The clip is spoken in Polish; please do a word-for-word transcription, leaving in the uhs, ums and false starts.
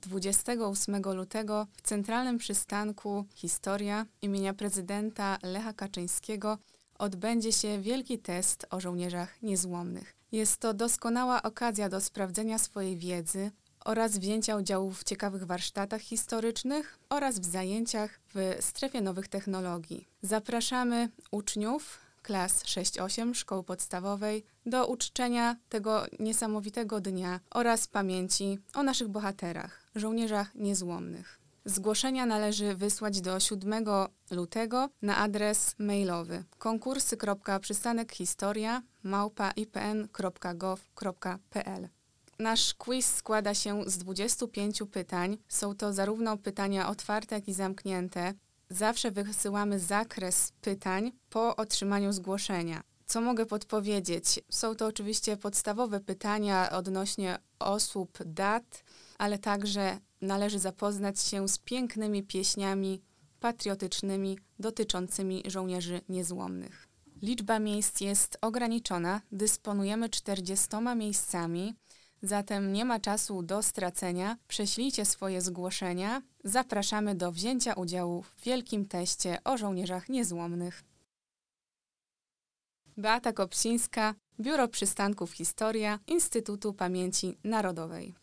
dwudziestego ósmego lutego w centralnym przystanku Historia imienia prezydenta Lecha Kaczyńskiego odbędzie się wielki test o żołnierzach niezłomnych. Jest to doskonała okazja do sprawdzenia swojej wiedzy oraz wzięcia udziału w ciekawych warsztatach historycznych oraz w zajęciach w strefie nowych technologii. Zapraszamy uczniów klas sześć osiem szkoły podstawowej do uczczenia tego niesamowitego dnia oraz pamięci o naszych bohaterach, żołnierzach niezłomnych. Zgłoszenia należy wysłać do siódmego lutego na adres mailowy konkursy kropka przystanek historia małpa i p n kropka gov kropka p l. Nasz quiz składa się z dwudziestu pięciu pytań. Są to zarówno pytania otwarte, jak i zamknięte. Zawsze wysyłamy zakres pytań po otrzymaniu zgłoszenia. Co mogę podpowiedzieć? Są to oczywiście podstawowe pytania odnośnie osób, dat, ale także należy zapoznać się z pięknymi pieśniami patriotycznymi dotyczącymi żołnierzy niezłomnych. Liczba miejsc jest ograniczona, dysponujemy czterdziestoma miejscami, zatem nie ma czasu do stracenia. Prześlijcie swoje zgłoszenia. Zapraszamy do wzięcia udziału w wielkim teście o żołnierzach niezłomnych. Beata Kopsińska, Biuro Przystanków Historia Instytutu Pamięci Narodowej.